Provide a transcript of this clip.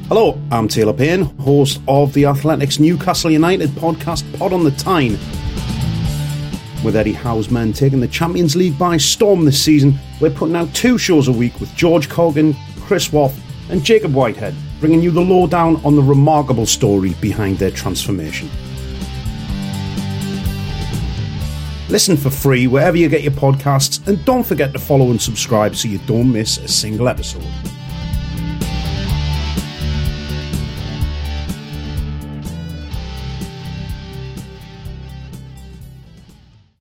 Hello, I'm Taylor Payne, host of the Athletics Newcastle United podcast Pod on the Tyne. With Eddie Howe's men taking the Champions League by storm this season, we're putting out 2 shows a week with George Colgan, Chris Wath and Jacob Whitehead, bringing you the lowdown on the remarkable story behind their transformation. Listen for free wherever you get your podcasts, and don't forget to follow and subscribe so you don't miss a single episode.